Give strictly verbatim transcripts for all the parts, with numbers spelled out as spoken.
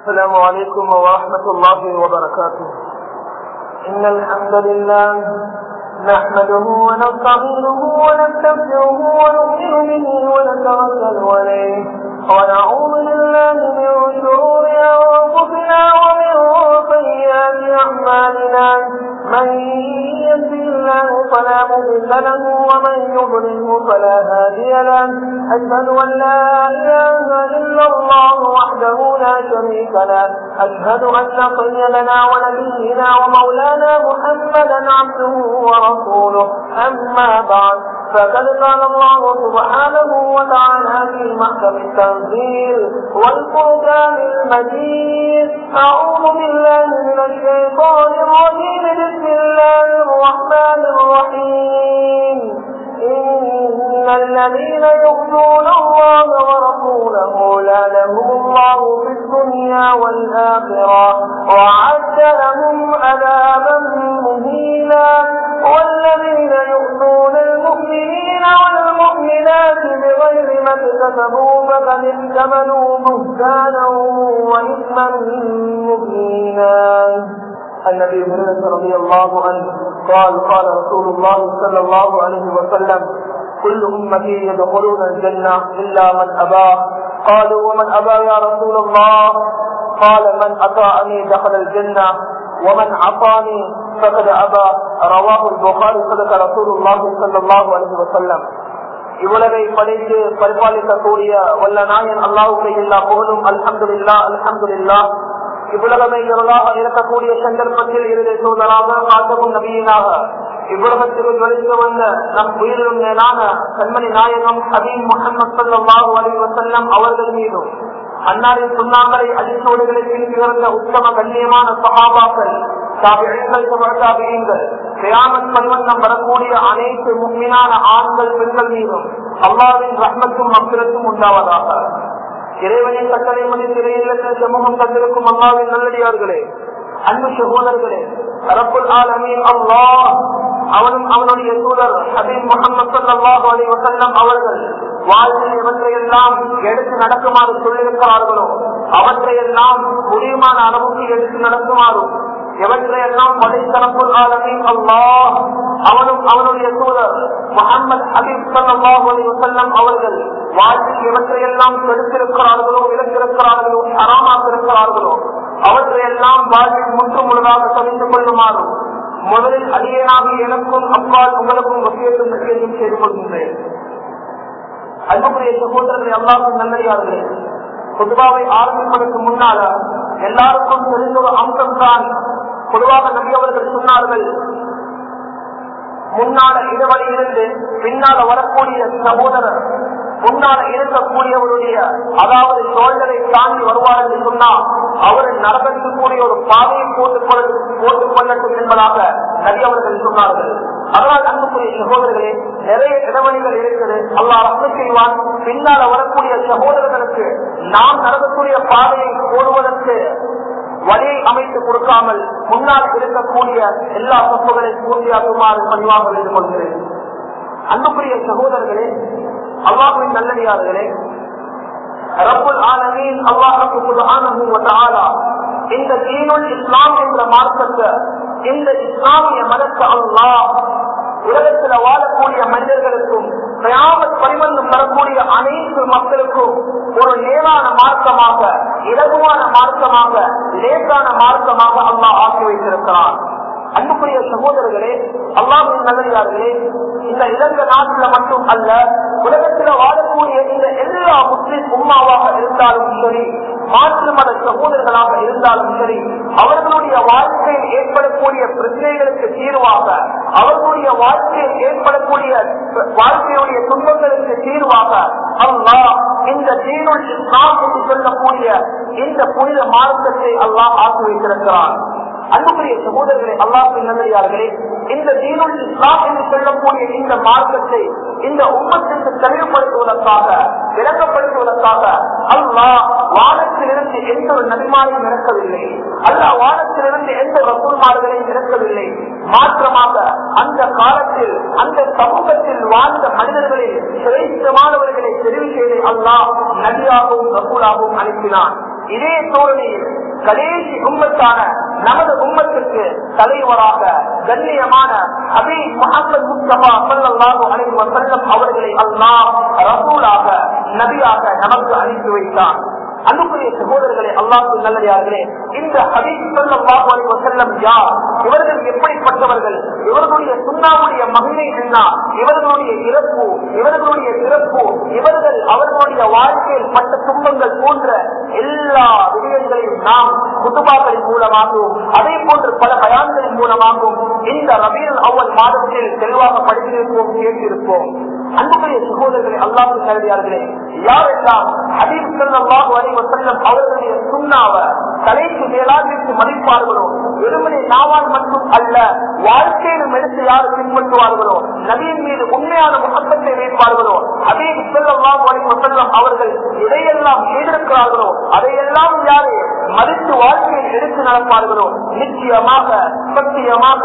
السلام عليكم ورحمة الله وبركاته. إن الحمد لله نحمده ونستعينه ونستغفره ونؤمن به ونتوكل عليه ونعوذ بالله من شرور أنفسنا ومن سيئات أعمالنا. من يهده الله فلا مضل له ومن يضلله فلا هادي له. أشهد أن لا إله إلا الله وحده لا شريك له. أشهد أن سيدنا ونبينا ومولانا محمدا عبده ورسوله. أما بعد فقد قال الله سبحانه وتعالى في محكم التنزيل والفرقان المجيد: أعوذ بالله من الشيطان الرجيم. بسم الله الرحمن الرحيم. إن الذين يؤذون الله ورسوله لعنهم الله في الدنيا والآخرة وأعد لهم عذابا مهينا. والذين يؤذون المؤمنين والمؤمنات بغير ما اكتسبوا فقد احتملوا بهتانا وإثما مبينا. النبي هريرة رضي الله عنه قال: قال رسول الله صلى الله عليه وسلم: كل أمتي يدخلون الجنة إلا من أبى. قالوا: ومن أبى يا رسول الله؟ قال: من أطاعني دخل الجنة ومن عصاني فقد أبى. رواه البخاري. صدق رسول الله صلى الله عليه وسلم. இவ்வளவை படைத்து பரிபாலிக்கக்கூடிய வல்ல நாயன் அல்லாஹ்வுக்கு எல்லா புகழும். அல்ஹம்துலில்லாஹ் அல்ஹம்துலில்லாஹ். இவ்வுலகமே இருளாக இருக்கக்கூடிய சந்தர்ப்பத்தில் இறுதி சூழலாக காத்தமும் நபியினாக இவ்வுலகத்திற்கு வெளித்து வந்த நம் உயிரிலும் மேலான கண்மணி நாயகம் ஹபீப் முஹம்மது ஸல்லல்லாஹு அலைஹி வஸல்லம் அவர்கள் மீதும் அன்னாரின் சுன்னாக்களை அடிச்சோடுகளை பின்தொடர்ந்த உத்தம கண்ணியமான சஹாபாக்கள், தாபிஈன்கள், தபஅத்தாபிஈன்கள், கியாமத் பர்வந்தம் வரக்கூடிய அனைத்து முஃமினான ஆண்கள் பெண்கள் மீதும் அல்லாஹ்வின் ரஹ்மத்தும் மக்ஃபிரத்தும் உண்டாவதாக. இறைவனின் கட்டளை மதித்து இல்லத்தில் சமூகம் தந்திருக்கும் அல்லாஹ்வின் நல்லடியார்களே, அன்பு சகோதரர்களே, ரப்புல் ஆலமீன் அல்லாஹ் அவனும் அவனுடைய தூதர் ஹபீப் முஹம்மது ஸல்லல்லாஹு அலைஹி வஸல்லம் அவர்கள் வாழ்வில் எவற்றையெல்லாம் எடுத்து நடக்குமாறு சொல்லியிருக்கிறார்களோ அவற்றையெல்லாம் முடியுமான அளவுக்கு எடுத்து நடக்குமாறும், எவற்றையெல்லாம் படைத்தரப்புல் ஆலமீன் அல்லாஹ் அவனும் அவனுடைய தூதர் முஹம்மது ஹபீப் ஸல்லல்லாஹு அலைஹி வஸல்லம் அவர்கள் வாழ்வில் எவற்றையெல்லாம் எடுத்திருக்கிறார்களோ, விலக்கிருக்கிறார்களோ, ஹராமாக்கிருக்கிறார்களோ அவற்றையெல்லாம் வாழ்வில் முற்று முழுதாக தவிர்த்து கொள்ளுமாறும் முதலில் அடியேனாக எனக்கும் அப்பால் உங்களுக்கும் வசியத்தும் நன்றியையும் செய்து கொள்கின்றேன். அன்புக்குரிய சகோதரர்களை, அல்லாஹ்வின் நல்லடியார்களே, பொதுவாவை ஆரம்பிப்பதற்கு முன்னால எல்லாருக்கும் தெரிந்த ஒரு அம்சம் தான். பொதுவாக நபி அவர்கள் சொன்னார்கள், முன்னால இடவழியிலிருந்து பின்னால வரக்கூடிய சகோதரர் முன்னால இருக்கக்கூடியவருடைய அதாவது சோழரை தாண்டி வருவார் என்று சொன்னால் அவர் நரகத்துக்குரிய ஒரு பாதையை போட்டுக் போட்டுக் கொள்ளட்டும் என்பதாக நபி அவர்கள் சொன்னார்கள். அதனால் அன்புக்குரிய சகோதரர்களே, நிறைய இடவழிகள் இருக்குது. அல்லாஹ் ரஹ்மத் செய்வான். பின்னால வரக்கூடிய சகோதரர்களுக்கு நாம் நரகத்துடைய பாதையை போடுவதற்கு வழியை அமைத்து கொடுக்காமல் முன்னால் இருக்கக்கூடிய எல்லா சொப்புகளையும் பூர்த்தியாக்குமாறு பணிவாக வைத்துக் கொள்கிறேன். அன்புக்குரிய சகோதரர்களே, அல்லாஹ்வின் நல்லடியார்களே, ரப்புல் ஆலமீன் அல்லாஹ் சுப்ஹானஹு வ தஆலா இந்த தீனுல் இஸ்லாம் என்ற மார்க்கத்தை, இந்த இஸ்லாமிய மதத்தை அல்லாஹ் உலகத்தில் வாழக்கூடிய மனிதர்களுக்கும் கியாமத் பரிவந்தம் வரக்கூடிய அனைத்து மக்களுக்கும் ஒரு நேரான மார்க்கமாக, இலகுவான மார்க்கமாக, லேசான மார்க்கமாக அல்லாஹ் ஆக்கி வைத்திருக்கிறார். அன்புக்குரிய சகோதரர்களே, அல்லாஹ்வின் நல்லடியார்களே, இந்த இலங்கை நாட்டில மட்டும் அல்ல, உலகத்தில் வாழக்கூடிய இந்த எல்லா முஸ்லிம் உம்மாவாக இருந்தாலும் சரி, மாற்று மத சகோதரர்களாக இருந்தாலும் சரி, அவர்களுடைய வாழ்க்கையில் ஏற்படக்கூடிய பிரச்சனைகளுக்கு தீர்வாக, அவர்களுடைய வாழ்க்கையில் ஏற்படக்கூடிய வாழ்க்கையுடைய துன்பங்களுக்கு தீர்வாக அல்லாஹ் இந்த தீனுல் இஸ்லாம் என்று சொல்லக்கூடிய இந்த புனித மார்க்கத்தை அல்லாஹ் ஆக்கி வைத்திருக்கிறார். அன்புக்குரிய சகோதரர்களே, அல்லாஹ்வின் நல்லடியார்களே, இந்த தீனுல் இஸ்லாம் என்று சொல்லக்கூடிய இந்த மார்க்கத்தை இந்த உம்மத்திற்கு தெளிவுபடுத்துவதற்காக, விளங்கப்படுத்துவதற்காக அல்லாஹ் வானத்திலிருந்து எந்த ஒரு நபிமாரையும் இறக்கவில்லை. அல்லாஹ் வானத்திலிருந்து எந்த ரசூல்மார்களையும் இறக்கவில்லை. மாற்றமாக அந்த காலத்தில் அந்த சமூகத்தில் வாழ்ந்த மனிதர்களில் சிரேஷ்டமானவர்களை தெரிவு செய்து அல்லாஹ் நபியாகவும் ரசூலாகவும் அனுப்பினான். இதே தோரணையில் கடைசி உம்மத்தான நமது உம்மத்திற்கு தலைவராக கண்ணியமான ஹபீப் முஹம்மது முஸ்தபா ஸல்லல்லாஹு அலைஹி வஸல்லம் அவர்களை அல்லாஹ் ரசூலாக நபியாக நமக்கு அனுப்பி வைத்தார். அன்புக்குரிய சகோதரர்களே, அல்லாஹ்வின் நல்லடியார்களே, இந்த ஹபீப் ஸல்லல்லாஹு அலைஹி வஸல்லம் யார்? இவர்கள் எப்படிப்பட்டவர்கள்? இவர்களுடைய சுன்னாவுடைய மகிமை என்ன? இவர்களுடைய இறப்பு, இவர்களுடைய சிறப்பு, இவர்கள் அவர்களுடைய வாழ்க்கையில் பட்ட துன்பங்கள் போன்ற எல்லா விடயங்களையும் நாம் குதுபாக்களின் மூலமாகவும் அதே போன்று பல பயான்களின் மூலமாகவும் இந்த ரபீஉல் அவ்வல் மாதத்தில் தெளிவாக படித்திருப்போம், கேட்டிருப்போம். அன்புக்குரிய சகோதரர்களே, அல்லாஹ்வின் நல்லடியார்களே, யாரெல்லாம் ஹபீப் ஸல்லல்லாஹு அலைஹி வஸல்லம் அவர்களுடைய சுன்னாவை தலைக்கு மேலாக மதிப்பார்களோ, வெறுமனே நாவால் மட்டும் அல்ல வாழ்க்கையிலும் எடுத்து யார் பின்பற்றுவார்களோ, நபியின் மீது உண்மையான முகத்தை வைப்பார்களோ, ஹபீப் ஸல்லல்லாஹு அலைஹி வஸல்லம் அவர்கள் எதையெல்லாம் செய்திருக்கிறார்களோ அதையெல்லாம் யாரு மதித்து வாழ்க்கையில் எடுத்து நடப்பார்களோ, நிச்சயமாக சத்தியமாக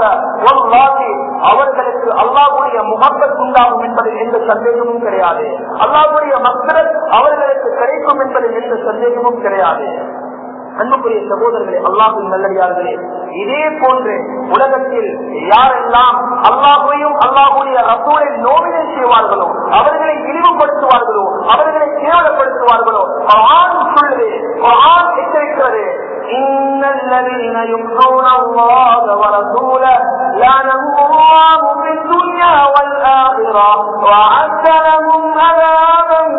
அவர்களுக்கு அல்லாஹ்வுடைய முகப்பத் உண்டாகும் என்பதில் எந்த சந்தேகமும் கிடையாது. அல்லாஹ்வுடைய மக்ரத் அவர்களுக்கு கிடைக்கும் என்பதில் எந்த சந்தேகமும் கிடையாது. அன்புக்குரிய சகோதரர்களே, அல்லாஹ்வின் நல்லடியார்களே, இதே போன்று உலகத்தில் யாரெல்லாம் அல்லாஹ்வையும் அல்லாஹ்வுடைய ரசூலை நோவினை செய்வார்களோ, அவர்களை இழிவுபடுத்துவார்களோ, அவர்களை கேவலப்படுத்துவார்களோ, குர்ஆன் சொல்லுது, குர்ஆன் எச்சரிக்கிறது, இன்னல்லதீன யுஹ்தூன அல்லாஹ வரசூலஹு லஅனஹுல்லாஹு ஃபித் துன்யா வல் ஆখিরা வஅஅத லஹும் அஸாபன்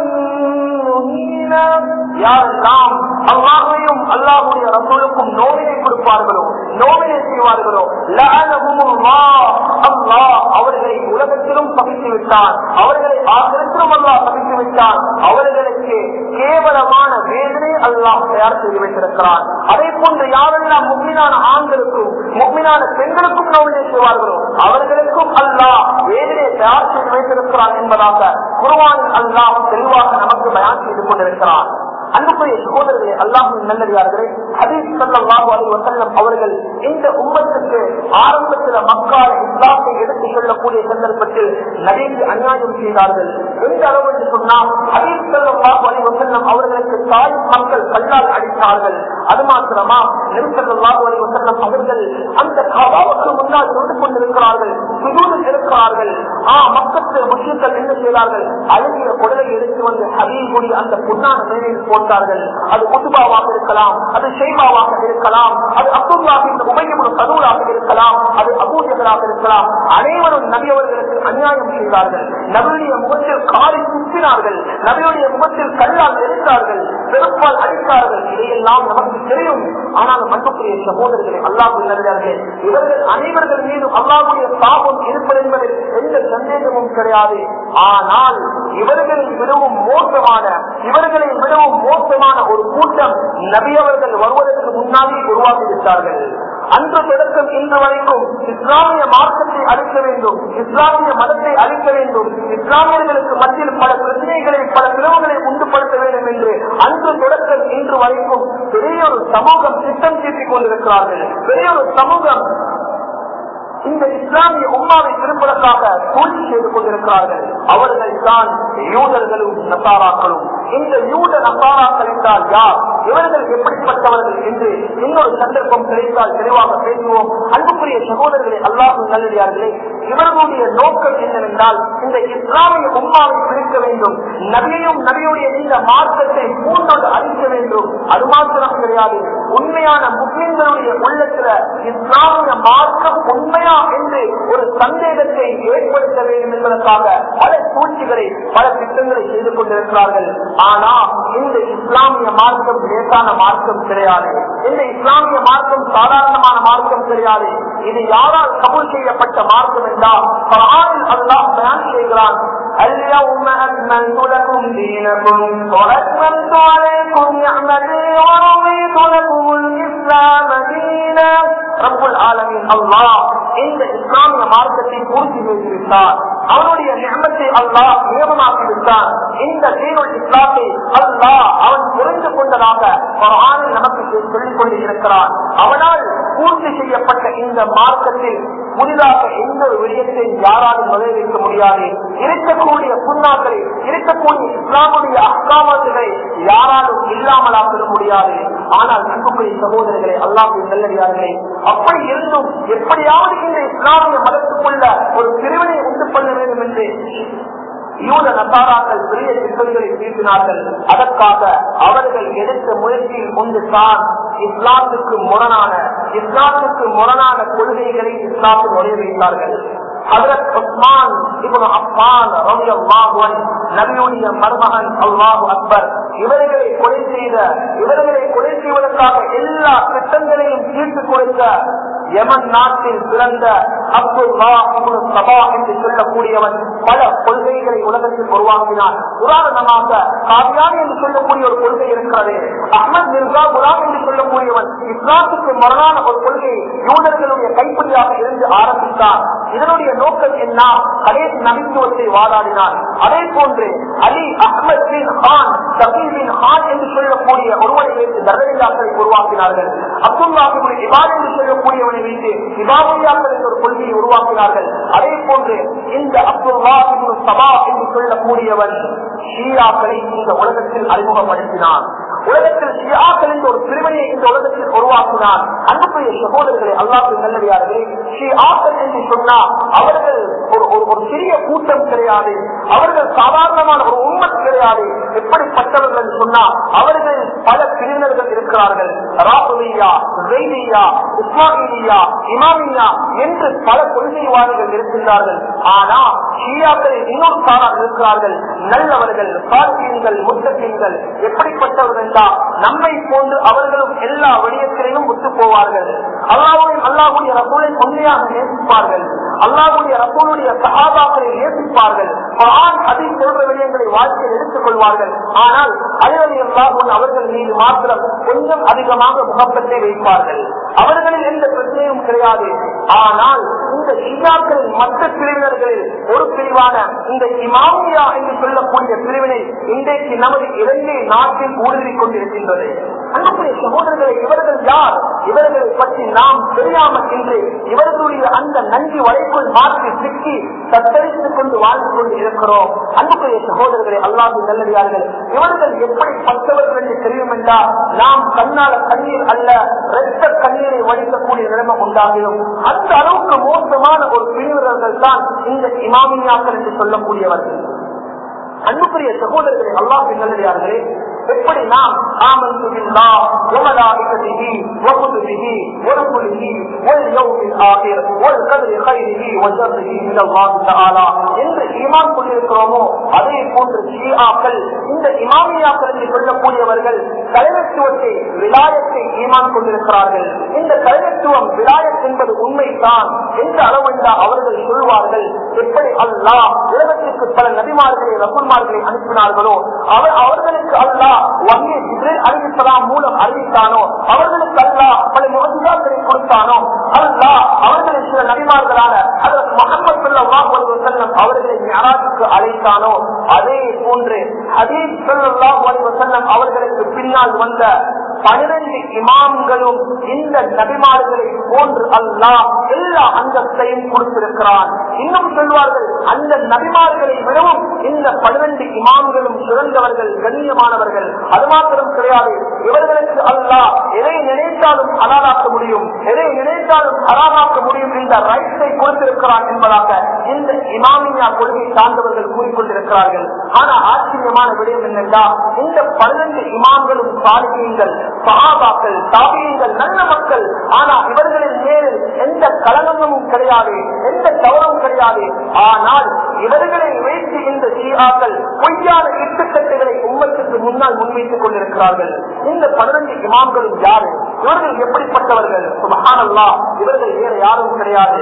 முஹீனா. யாரெல்லாம் அல்லாஹ்வையும் அல்லாஹ்வுடைய ரசூலுக்கும் நோவினை கொடுப்பார்களோ, நோவினை செய்வார்களோ, லஅனஹுல்லாஹ், அல்லாஹ் அவர்களை உலகத்திலும் சபித்து விட்டான், அவர்களை ஆகிரத்திலும் அல்லாஹ் சபித்து விட்டான், அவர்களுக்கு கேவலமான வேதனை அல்லாஹ் தயார் செய்து வைத்திருக்கிறான். அதே போன்று யாரெல்லாம் முஃமினான ஆண்களுக்கும் முஃமினான பெண்களுக்கும் நோவினை செய்வார்களோ அவர்களுக்கும் அல்லாஹ் வேதனை தயார் செய்து வைத்திருக்கிறான் என்பதாக குர்ஆனில் அல்லாஹ் தெளிவாக நமக்கு பயான் செய்து கொண்டிருக்கிறான். அன்புக்குரிய சகோதரர்களே, அல்லாஹ்வின் நல்லடியார்களே, ஹதீஸ் ஸல்லல்லாஹு அலைஹி வஸல்லம் அவர்கள் இந்த உம்மத்துக்கு ஆரம்பத்தில் மக்கால இஸ்லாத்தை எடுத்துச் செல்லக்கூடிய சந்தர்ப்பத்தில் நபிக்கு அநியாயம் செய்தார்கள். எந்த அளவு என்று சொன்னால், ஹதீஸ் ஸல்லல்லாஹு அலைஹி வஸல்லம் அவர்களுக்கு தாய் மக்கள் கல்லால் அடித்தார்கள். அது மாத்திரமா, நபி ஸல்லல்லாஹு அலைஹி வஸல்லம் அவர்கள் அந்த கஅபாவுக்கு முன்னால் நின்று கொண்டிருக்கிறார்கள், சுஜூதில் இருக்கிறார்கள். ஆ மக்கத்து முஸ்லிம்கள் என்ன செய்தார்கள்? அழகிய குடலை எடுத்து வந்து ஹபீபுடைய அந்த பொன்னான மேலையில் போட்டார்கள். அது உத்பாவாக இருக்கலாம், அது ஷைபாவாக இருக்கலாம், அது அப்துல்லாஹ் இப்னு உபய் இப்னு சலூலாக இருக்கலாம், அது அபூ ஜஹலாக இருக்கலாம். அனைவரும் நபி அவர்களுக்கு அநியாயம் செய்தார்கள். நபியுடைய முகத்தில் காரை குத்தினார்கள், நபியுடைய முகத்தில் கல்லால் எரித்தார்கள், செருப்பால் அடித்தார்கள். இதையெல்லாம் நமக்கு தெரியும். ஆனால் அன்புக்குரிய சகோதரர்களே, அல்லாஹ்வின் நல்லடியார்களே, இவர்கள் அனைவர்கள் மீதும் அல்லாஹ்வுடைய சாபம் இருப்பது என்பதில் எந்த சந்தேகமும் கிடையாது. ஆனால் இவர்களை விடவும் மோசமான இவர்களை விடவும் மோசமான ஒரு கூட்டம் நபி அவர்கள் வருவதற்கு முன்னாடி உருவாக்கிவிட்டார்கள். அன்று தொடக்கம் இன்று வரைக்கும் இஸ்லாமிய மார்க்கத்தை அழிக்க வேண்டும், இஸ்லாமிய மதத்தை அழிக்க வேண்டும், இஸ்லாமியர்களுக்கு மத்தியில் பல பிரச்சனைகளை பல பிளவுகளை உண்டுபடுத்த வேண்டும் என்று அன்று தொடக்கம் இன்று வரைக்கும் பெரிய ஒரு சமூகம் திட்டம் தீட்டிக் கொண்டிருக்கிறார்கள். பெரிய ஒரு சமூகம் இந்த இஸ்லாமிய உம்மாவை திருப்பதற்காக சூழ்ச்சி செய்து கொண்டிருக்கிறார்கள். அவர்கள் தான் யூதர்களும் நசாராக்களும். இந்த யூத நசாராக்கள் என்றால் யார், இவர்கள் எப்படிப்பட்டவர்கள் என்று இன்னொரு சந்தர்ப்பம் கிடைத்தால் தெளிவாக பேசுவோம். அன்புக்குரிய சகோதரர்களே, அல்லாஹ்வின் நல்லடியார்களே, இவர்களுடைய நோக்கம் என்னவென்றால் இந்த இஸ்லாமிய உம்மாவை பிரிக்க வேண்டும், நபியையும் நபியுடைய இந்த மார்க்கத்தை பூண்டோடு அழிக்க வேண்டும். அது மாத்திரம் கிடையாது, உண்மையான முஸ்லிம்களுடைய உள்ளத்துல இஸ்லாமிய மார்க்கம் உண்மையா என்று ஒரு சந்தேகத்தை ஏற்படுத்த வேண்டும் என்பதற்காக பல சூழ்ச்சிகளை பல திட்டங்களை செய்து கொண்டிருக்கிறார்கள். ஆனா இந்த இஸ்லாமிய மார்க்கம் லேசான மார்க்கம் கிடையாது. இந்த இஸ்லாமிய மார்க்கம் சாதாரணமான மார்க்கம் கிடையாது. இது யாரால் கபூல் செய்யப்பட்ட மார்க்கம் என்றால் குர்ஆனில் அல்லாஹ் பயான் செய்கிறான், اليوم أكملت لكم دينكم وأتممت عليكم نعمتي ورضيت لكم الإسلام دينا. رب العالمين அல்லாஹ் இந்த இஸ்லாமிய மார்க்கத்தை பூர்த்தி செய்திருக்கிறார். அவனுடைய நியமத்தை அல்லாஹ் நியமமாக்கி விட்டான். இந்த தீனுல் இஸ்லாத்தை அல்லாஹ் அவன் புரிந்து கொண்டதாக குர்ஆனில் நமக்கு சொல்லிக் கொண்டு இருக்கிறான். அவனால் பூர்த்தி செய்யப்பட்ட இந்த மார்க்கத்தில் புதிதாக எந்த ஒரு விடயத்தை யாராலும் நுழைவிக்க முடியாது. இருக்கக்கூடிய சுன்னாக்களை இருக்கக்கூடிய இஸ்லாமுடைய அஹ்காமத்துகளை யாராலும் இல்லாமலாக்க முடியாது. ஆனால் அன்புக்குரிய சகோதரர்களே, அல்லாஹ்வின் நல்லடியார்களே, அப்படி இருந்தும் எப்படியாவது இந்த இஸ்லாமிய மதத்துக்குள்ள ஒரு பிரிவினை உண்டு பண்ண வேண்டும் என்று யூத நசாராக்கள் பெரிய சிக்கல்களை தீர்த்தினார்கள். அதற்காக அவர்கள் எடுத்த முயற்சியில் ஒன்று தான் இஸ்லாத்துக்கு முரணான இஸ்லாத்துக்கு முரணான கொள்கைகளை இஸ்லாத்தில் நுழைய வைத்தார்கள். ஹஜ்ரத் உஸ்மான் இப்னு அஃபான் ரலியல்லாஹு அன்ஹு நபியுடைய மருமகன், அல்லாஹு அக்பர், இவர்களை கொலை செய்த இவர்களை கொலை செய்வதற்காக எல்லா திட்டங்களையும் தீர்த்து கொடுத்த யமன் நாட்டில் பிறந்த அப்துல்லா இப்னு சபா என்று சொல்லக்கூடியவன் பல கொள்கைகளை உலகத்தில் உருவாக்கினான். உதாரணமாக காதியானி என்று சொல்லக்கூடிய ஒரு கொள்கை இருக்கிறது. அஹ்மத் மிர்சா குலாம் என்று சொல்லக்கூடியவன் இஸ்லாத்துக்கு மரணான ஒரு கொள்கை யூதர்களுடைய கைப்பிடியாக இருந்து ஆரம்பித்தார். இதனுடைய நோக்கம் என்ன? கடைசி நபித்துவத்தை வாதாடினார். அதே போன்று அலி அஹ்மத் பின் கான் சபீர் பின் கான் என்று சொல்லக்கூடிய ஒருவனை வைத்து தர்மீயாக்களை உருவாக்கினார்கள். அப்துல்லா இப்னு இபாத் என்று சொல்லக்கூடியவனை வைத்து இபாதியாக்கள் என்ற ஒரு கொள்கையை உருவாக்கினார்கள். அதே போன்று இந்த அப்துல்லா இப்னு சபா என்று சொல்லக்கூடியவன் ஷியாக்களை இந்த உலகத்தில் அறிமுகப்படுத்தினான். உலகத்தில் ஷியாக்கள் என்ற ஒரு பிரிவினையை இந்த உலகத்தில் உருவாக்கினார். அன்புக்குரிய சகோதரர்களே, அல்லாஹ்வின் நல்லடியார்களே, ஷியாக்கள் என்று சொன்னால் அவர்கள் ஒரு ஒரு சிறிய கூட்டம் கிடையாது. அவர்கள் சாதாரணமான ஒரு உம்மத் கிடையாது. எப்படிப்பட்டவர்கள் என்று சொன்னால் அவர்கள் பல பிரிவினர்கள் இருக்கிறார்கள். ராஃபிதியா, ஸைதியா, இஸ்மாயிலியா, இமாமியா என்று பல கொள்கைவாதிகள் இருக்கின்றார்கள். ஆனா ஷியாக்கள் இன்னொரு சாரார் இருக்கிறார்கள். நல்லவர்கள், சாலிஹீன்கள், முத்தகீன்கள். எப்படிப்பட்டவர்கள் என்றால் நம்மை போன்று அவர்களும் எல்லா விடயத்திலையும் ஒத்து போவார்கள். அல்லாஹ்வையும் அல்லாஹ்வுடைய ரசூலை உண்மையாக நேசிப்பார்கள். அல்லாஹ்வுடைய ரசூலுடைய சஹாபாக்களை நேசிப்பார்கள். குர்ஆன் ஹதீஸ் போன்ற விடயங்களை வாழ்க்கையில் எடுத்துக் கொள்வார்கள். ஆனால் அலி ரலியல்லாஹு அன்ஹு அவர்கள் மீது மாத்திரம் கொஞ்சம் அதிகமாக முகப்பத்தை வைப்பார்கள். அவர்களில் எந்த பிரச்சனையும் கிடையாது. ஆனால் இந்த ஷியாக்களின் மற்ற பிரிவினர்களில் ஒரு பிரிவான இந்த இமாமியா என்று சொல்லக்கூடிய பிரிவினை இன்றைக்கு நமது இலங்கை நாட்டில் ஊடுருவிக் கொண்டிருக்கின்றது. அன்புக்குரிய சகோதரர்களை, இவர்கள் யார்? இவர்களை பற்றி நாம் தெரியாமல் இன்று இவர்களுடைய அந்த நன்றி வலைக்குள் மாற்றி சிக்கி தத்தரித்துக் கொண்டு வாழ்ந்து கொண்டு இருக்கிறோம். அன்புக்குரிய சகோதரர்களை, அல்லாஹ்வின் நல்லடியார்கள், இவர்கள் எப்படிப்பட்டவர்கள் என்று தெரியும் என்றால் நாம் கண்ணால கண்ணீர் அல்ல இரத்த கண்ணீரை வடிக்கக்கூடிய நிலைமை உண்டாகிடும். அந்த அளவுக்கு மோசமான ஒரு பிரிவினர்கள் தான் இந்த இமாமியாக்கள் என்று சொல்லக்கூடியவர்கள். அன்புக்குரிய சகோதரர்களே, அல்லாஹ்வின் நல்லடியார்களே, எப்படி நாம் ஆமன்து பில்லாஹ் வ மலாயிகதிஹி வ குதுபிஹி வ ருசுலிஹி வல் யௌமில் ஆகிர் வல் கத்ரி கைரிஹி வ ஷர்ரிஹி மினல்லாஹி தஆலா என்று ஈமான் கொண்டிருக்கிறோமோ, அதே போன்று ஷியாக்கள் இந்த இமாமியாக்கள் என்று சொல்லக்கூடியவர்கள் தலைமைத்துவத்தை, விலாயத்தை ஈமான் கொண்டிருக்கிறார்கள். இந்த தலைமைத்துவம், விலாயத் என்பது உண்மைதான் என்ற அளவென்றா அவர்கள் சொல்வார்கள். எப்படி அல்லாஹ் உலகத்திற்கு பல நபிமார்களை, ரசூல்மார்களை அனுப்பினார்களோ அவர் அவர்களுக்கு அல்லாஹ் வஹீ ஜிப்ரீல் அலைஹிஸ்ஸலாம் மூலம் அறிவித்தானோ, அவர்களுக்கு அல்லாஹ் பல முஅஜிசாக்களை கொடுத்தானோ, அல்லாஹ் அவர்களை சில நபிமார்களான ஹஜ்ரத் முஹம்மது ஸல்லல்லாஹு அலைஹி வஸல்லம் அவர்களை மிஅராஜுக்கு அழைத்தானோ, அதே போன்று ஹதீஸ் ஸல்லல்லாஹு அலைஹி வஸல்லம் அவர்களுக்கு பின்னால் வந்த பன்னிரண்டு இமாம்களும் இந்த நபிமார்களை போன்று அல்லாஹ் எல்லா அந்தஸ்தையும் கொடுத்திருக்கிறான். இன்னும் சொல்வார்கள், அந்த நபிமார்களை விடவும் இந்த பன்னிரண்டு இமாம்களும் சிறந்தவர்கள், கண்ணியமானவர்கள். அது மாத்திரம் கிடையாது, இவர்களுக்கு அல்லாஹ் எதை நினைத்தாலும் ஹலாலாக்க முடியும், எதை நினைத்தாலும் ஹராமாக்க முடியும் என்ற ரைட்ஸை கொடுத்திருக்கிறான் என்பதாக இந்த இமாமியா கொள்கை சார்ந்தவர்கள் கூறிக்கொண்டிருக்கிறார்கள். ஆனா ஆச்சரியமான விடயம் என்னென்றால், இந்த பன்னிரண்டு இமாம்களும் சாலிஹீன்கள், சஹாபாக்கள், தாபியீன்கள், நல்ல மக்கள். ஆனா இவர்களின் மேலில் எந்த கலங்கமும் கிடையாது, எந்த தவறும் கிடையாது. ஆனால் இவர்களை வைத்து இந்த ஷியாக்கள் பொய்யான இட்டுக்கட்டுகளை உம்மத்துக்கு முன்னால் முன்வைத்துக் கொண்டிருக்கிறார்கள். இந்த பன்னிரண்டு இமாம்களும் யாரு? இவர்கள் எப்படிப்பட்டவர்கள்? சுப்ஹானல்லாஹ், இவர்கள் வேற யாரும் கிடையாது.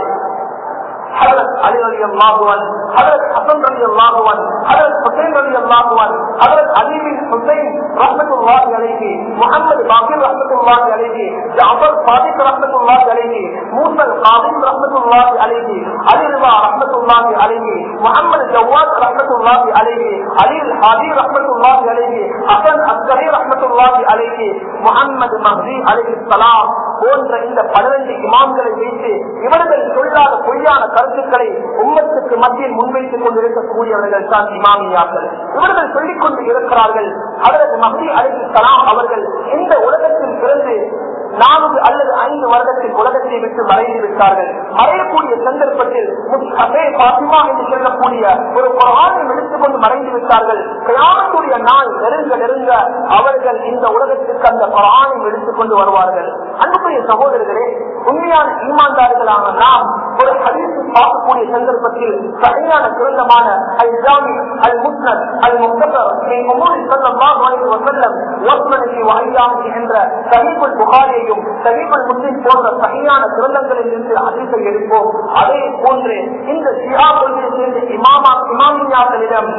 حضرت علی رضی اللہ عنہ، حضرت حسن رضی اللہ عنہ، حضرت حسین رضی اللہ عنہ، حضرت علی بن حسین رحمت اللہ علیہ، محمد باقر رحمت اللہ علیہ، جعفر صادق رحمت اللہ علیہ، موسی القاظم رحمت اللہ علیہ، علی رضا رحمت اللہ علیہ، محمد جواد رحمت اللہ علیہ، علی الحادی رحمت اللہ علیہ، حسن عسکری رحمت اللہ علیہ، محمد مہدی علیہ السلام، போன்ற இந்த பன்னிரண்டு இமாம்களை வைத்து இவர்கள் சொல்லாத பொய்யான கருத்துக்களை உம்மத்துக்கு மத்தியில் முன்வைத்துக் கொண்டிருக்கக்கூடியவர்கள் தான் இமாமியாக்கள். இவர்கள் சொல்லிக் கொண்டு இருக்கிறார்கள் ஹஜ்ரத் மஹ்தி அலைஹிஸ்ஸலாம் அவர்கள் இந்த உலகத்தில் பிறந்து நான்கு அல்லது ஐந்து வருடத்தில் உலகத்தை விட்டு மறைந்து விட்டார்கள். மறையக்கூடிய சந்தர்ப்பத்தில் பாத்திமா என்று சொல்லக்கூடிய ஒரு குர்ஆனை எடுத்துக் கொண்டு மறைந்து விட்டார்கள். கியாமத்துடைய நாள் நெருங்க நெருங்க அவர்கள் இந்த உலகத்துக்கு அந்த குர்ஆனை எடுத்துக் கொண்டு வருவார்கள். அன்புக்குரிய சகோதரர்களே, உண்மையான ஈமான்தார்களான நாம் ஒரு ஹதீஸ் பார்க்கக்கூடிய சந்தர்ப்பத்தில் சரியான சிறந்தமான அல் ஜாமி அல் முஸ்னத் அல் முக்தஸர் மின் உமூரி ஸல்லல்லாஹு அலைஹி வஸல்லம் வஸ்மனி வ அய்யாமி என்ற சஹீஹுல் புகாரியையும் சஹீஹுல் முஸ்லிம் போன்ற சரியான கிரந்தங்களில் இருந்து ஹதீஸை எடுப்போம். அதே போன்று இந்த ஷியா கொள்கையை சேர்ந்த இமாமா இமாமியாக்களிடம்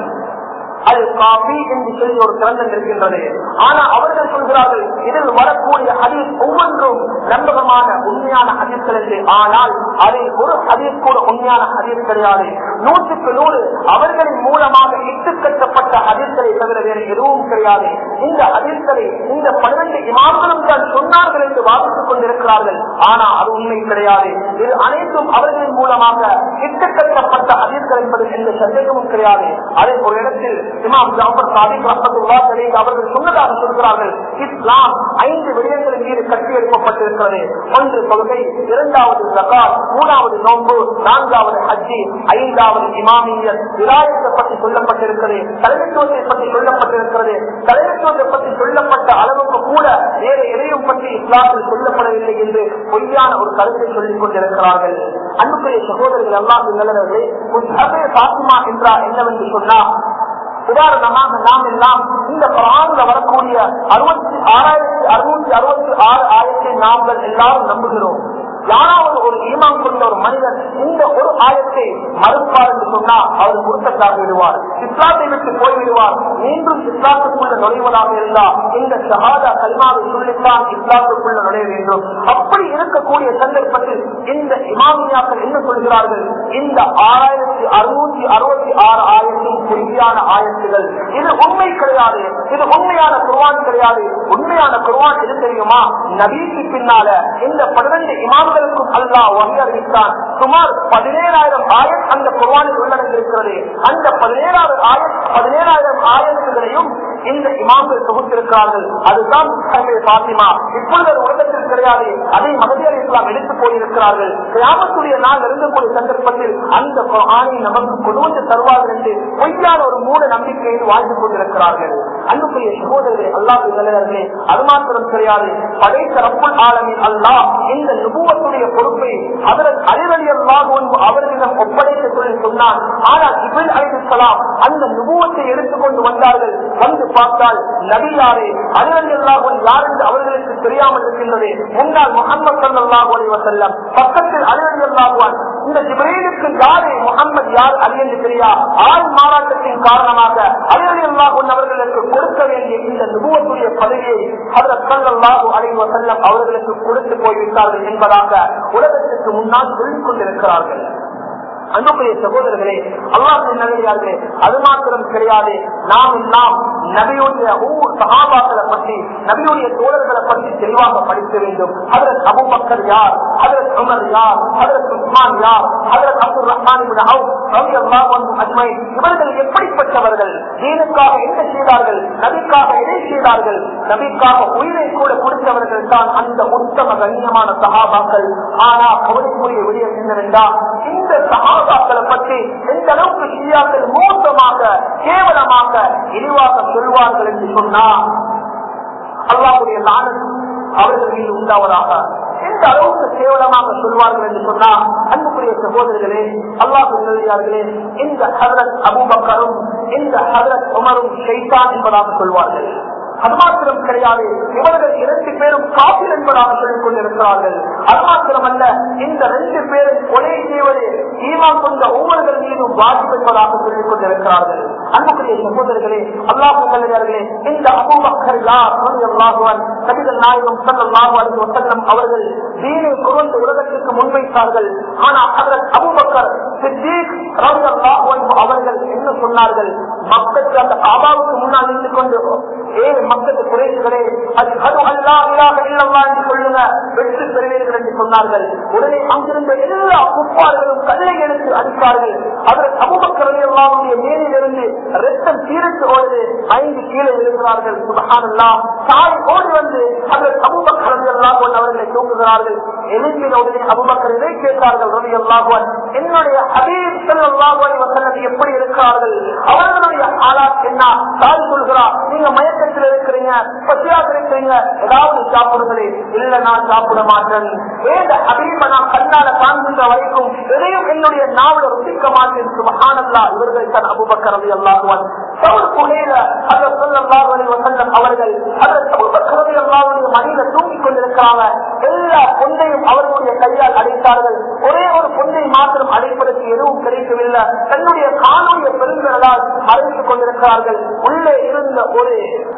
அல் காபி என்று சொல்லி ஒரு கிரந்தம் இருக்கின்றது. ஆனா அவர்கள் சொல்கிறார்கள் இதில் வரக்கூடிய ஹதீஸ் ஒவ்வொன்றும் நம்பகமான உண்மையான ஹதீஸ்கள் என்று. ஆனால் அதில் ஒரு ஹதீஸ் கூட உண்மையான ஹதீஸ் கிடையாது. நூற்றுக்கு நூறு அவர்களின் மூலமாக இட்டுக்கட்டப்பட்ட ஹதீஸ்களை தவிர வேறு எதுவும் கிடையாது. இந்த ஹதீஸ்களை இந்த பன்னிரண்டு இமாம்களும் தான் சொன்னார்கள் என்று வாதித்துக் கொண்டிருக்கிறார்கள். ஆனா அது உண்மை கிடையாது. இது அனைத்தும் அவர்களின் மூலமாக இட்டுக்கட்டப்பட்ட ஹதீஸ்கள் என்பது எந்த சந்தேகமும் கிடையாது. அதே ஒரு இடத்தில் இமாம் ஜாஃபர் சாதிக் ரஹ்மத்துல்லாஹி அலைஹி அவர்கள் சொன்னதாக சொல்கிறார்கள், இஸ்லாம் ஐந்து விடயங்களின் மீது கட்டி எழுப்பப்பட்டிருக்கிறது. ஒன்று தொழுகை, இரண்டாவது ஸகாத், மூன்றாவது நோன்பு, நான்காவது ஹஜ்ஜி, ஐந்தாவது இமாமியத். விலாயத்தை பற்றி சொல்லப்பட்டிருக்கிறது, தலைமைத்துவத்தை பற்றி சொல்லப்பட்டிருக்கிறது. தலைமைத்துவத்தை பற்றி சொல்லப்பட்ட அளவுக்கு கூட வேறு எதையும் பற்றி இஸ்லாத்தில் சொல்லப்படவில்லை என்று பொய்யான ஒரு கருத்தை சொல்லிக் கொண்டிருக்கிறார்கள். அன்புக்குரிய சகோதரர்கள், அல்லாஹ்வின் நல்லவர்களே, முஸ்ஹபே ஃபாத்திமா என்றால் என்னவென்று சொன்னால், உதாரணமாக நாம் எல்லாம் இந்த குர்ஆன்ல வரக்கூடிய அறுபத்தி ஆறாயிரத்தி அறுநூத்தி அறுபத்தி ஆறு ஆயிரத்தை நாங்கள் எல்லாரும் நம்புகிறோம். யாராவது ஒரு ஈமான் கொண்ட ஒரு மனிதர் இந்த ஒரு ஆயத்தை மறுப்பார் என்று சொன்னால் அவர் முர்த்ததாக விடுவார், இஸ்லாத்தை விட்டு போய்விடுவார். மீண்டும் இஸ்லாத்துக்குள்ள நுழைவதாக இருந்தால் இந்த ஷஹாதா கலிமாவை சொல்லித்தான் இஸ்லாத்துக்குள்ள நுழைய வேண்டும். அப்படி இருக்கக்கூடிய சந்தர்ப்பத்தில் இந்த இமாமியாக்கள் என்ன சொல்கிறார்கள், இந்த ஆறாயிரத்தி அறுநூத்தி அறுபத்தி ஆறு ஆயிரத்தின் பொய்யான ஆயத்துகள் இது உண்மை கிடையாது, இது உண்மையான குர்ஆன் கிடையாது. உண்மையான குர்ஆன் எது தெரியுமா? நபிக்கு பின்னால இந்த பன்னிரண்டு இமாம் அல்லாஹ் வஹி அறிவித்தான். சுமார் பதினேழாயிரம் ஆயத் அந்த குர்ஆனில் உள்ளடங்கியிருக்கிறது. அந்த பதினேழாயிரம் ஆயத் பதினேழாயிரம் ஆயத்துகளையும் இந்த இமாம்கள் தொகுத்திருக்கிறார்கள். அதுதான் பாத்திமா. இப்பொழுது உலகத்தில் கிடையாது, அதை மஹதி அலைஹிஸ்ஸலாம் எடுத்து போயிருக்கிறார்கள். கியாமத்துடைய நாள் இருக்கக்கூடிய சந்தர்ப்பத்தில் அந்த குர்ஆனை நமக்கு கொண்டு வந்து தருவார்கள் என்று பொய்யான ஒரு மூட நம்பிக்கையை வாழ்ந்து கொண்டிருக்கிறார்கள். அன்புக்குரிய சகோதரர்களே, அல்லாஹ்வின் நல்லவர்களே, அது மாத்திரம் கிடையாது, படைத்த ரப்புல் ஆலமீன் அல்லாஹ் இந்த நுபுவத்துடைய பொறுப்பை ஹஜ்ரத் அலி ரலியல்லாஹு அன்ஹு அவர்களிடம் ஒப்படைக்க சொல்லி சொன்னான். ஆனால் ஜிப்ரீல் அலைஹிஸ்ஸலாம் அந்த நுபுவத்தை எடுத்துக்கொண்டு வந்தார்கள். வந்து பார்த்தால் நபியாரே அலி ரலியல்லாஹு அன்ஹு யார் என்று அவர்களுக்கு தெரியாமல் இருக்கின்றது. முன்னால் முஹம்மது ஸல்லல்லாஹு அலைஹி வஸல்லம், பக்கத்தில் அலி ரலியல்லாஹு அன்ஹு. இந்த ஜிப்ரீலுக்கு யாரே முஹம்மது யார் அலி என்று தெரியா. ஆள் மாறாட்டத்தின் காரணமாக அலி ரலியல்லாஹு அன்ஹு அவர்களுக்கு கொடுக்க வேண்டிய இந்த நுபுவத்துடைய பதவியை ஹஜ்ரத் ஸல்லல்லாஹு அலைஹி வஸல்லம் அவர்களுக்கு கொடுத்து போய்விட்டார்கள் என்பதாக உலகத்திற்கு முன்னால் சொல்லிக் கொண்டிருக்கிறார்கள். அன்புக்குரிய சகோதரர்களே, அல்லாஹ்வின் நல்லடியார்களே, அது மாத்திரம் கிடையாது, நாம் எல்லாம் நபியுடைய ஒவ்வொரு சஹாபாக்களை பற்றி, நபியுடைய தோழர்களை பற்றி தெளிவாக படிக்க வேண்டும். ஹஜ்ரத் அபூபக்கர் யார், ஹஜ்ரத் உமர் யார், ஹஜ்ரத் உஸ்மான் யார், Hazrat Abdul Rahman ibn Awf ரலியல்லாஹு அன்ஹு அஜ்மஈன், இவர்கள் எப்படிப்பட்டவர்கள், தீனுக்காக என்ன செய்தார்கள், நபிக்காக எதை செய்தார்கள், நபிக்காக உயிரை கூட கொடுத்தவர்கள் தான் அந்த உத்தம கண்ணியமான சஹாபாக்கள். ஆனா கவலைக்குரிய விடயம் என்னவென்றால், இந்த சஹாபாக்களை பற்றி எந்த அளவுக்கு ஷியாக்கள் மோசமாக கேவலமாக இழிவாக சொல்வார்கள் என்று சொன்னா அல்லாஹ்வுடைய லானத் அவர்கள் மீது உண்டாவதாக. எந்த அளவுக்கு கேவலமாக சொல்வார்கள் என்று சொன்னா, அன்புக்குரிய சகோதரர்களே, அல்லாஹ்வின் நல்லடியார்களே, இந்த ஹஜ்ரத் அபூபக்கரும் இந்த ஹஜ்ரத் உமரும் ஷைத்தான் என்பதாக சொல்வார்கள். அது மாத்திரம் கிடையாது, இவர்கள் இரண்டு பேரும் காபிர் என்பதாக சொல்லிக் கொண்டிருக்கிறார்கள். அது மாத்திரமல்ல, இந்த ரெண்டு பேரும் கொலை செய்வது ஈமான் கொண்ட ஒவ்வொருவர் மீதும் வாஜிப் என்பதாக சொல்லிக் கொண்டிருக்கிறார்கள். அன்புக்குரிய சகோதரர்களே, அல்லாஹ்வின் நல்லடியார்களே, இந்த அபூபக்கர் யார் ரலியல்லாஹு அன்ஹு, நபிகள் நாயகம் ஸல்லல்லாஹு அலைஹி வஸல்லம் அவர்கள் தீனை கொண்டு உலகத்திற்கு முன்வைத்தார்கள். ஆனால் ஹஜ்ரத் அபூபக்கர் சித்தீக் ரலியல்லாஹு அன்ஹு அவர்கள் என்ன சொன்னார்கள்? மக்களுக்கு அந்த காபாவுக்கு முன்னால் நின்று கொண்டு ஏ மக்களுக்கு குறைகளே அஷ்ஹது அல்லா இலாஹ இல்லல்லாஹ் என்று சொல்லுங்க, வெற்றி பெறுவீர்கள் என்று சொன்னார்கள். உடனே அங்கிருந்த எல்லா குஃபார்களும் கல்லை எடுத்து அடித்தார்கள். அவர் அபூபக்கர் ரலியல்லாஹுடைய மேலிலிருந்து ரத்தம் சீரிட்டு ஓடுது. ஐந்து கீழே விழுகிறார்கள். சுப்ஹானல்லாஹ். தாய் ஓடி வந்து அவர் அபூபக்கர் ரலியல்லாஹு அன்ஹு அவர்களை தூக்குகிறார்கள். எழுப்பின உடனே அபூபக்கர் இதை கேட்டார்கள், ரலியல்லாஹு அன்ஹு, என்னுடைய ஹபீப் ஸல்லல்லாஹு அலைஹி வஸல்லம் எப்படி இருக்கிறார்கள்? அவர்களுடைய ஹாலாத் என்ன? தாய் சொல்கிறார், நீங்க மயக்கத்தில் இருக்கிறீங்க, பசியாக இருக்கிறீங்க, ஏதாவது சாப்பிடுங்களே. இல்ல, நான் சாப்பிட மாட்டேன். ஏத ஹபீப நான் கண்ணால காண்கின்ற வரைக்கும் எதையும் என்னுடைய நாவல ருசிக்க மாட்டேன். சுப்ஹானல்லாஹ். இவர்கள் தான் அபூபக்கர் ரலியல்லாஹு அன்ஹு. சவுல் குஹைல ஹஜ்ரத் ஸல்லல்லாஹு அலைஹி வஸல்லம் அவர்கள் ஹஜ்ரத் அபூபக்கர் ரலியல்லாஹு அன்ஹு மடியில தூங்கிக் கொண்டிருக்கிறாங்க. எல்லா பொண்ணையும் அவர்களுடைய கையால் அடைத்தார்கள். ஒரே ஒரு பொண்ணை மாத்திரம் அடைப்பதற்கு எதுவும் கிடைக்கவில்லை. தன்னுடைய காலுடைய பெருங்களால் மறைத்துக் கொண்டிருக்கிறார்கள். உள்ளே இருந்த ஒரு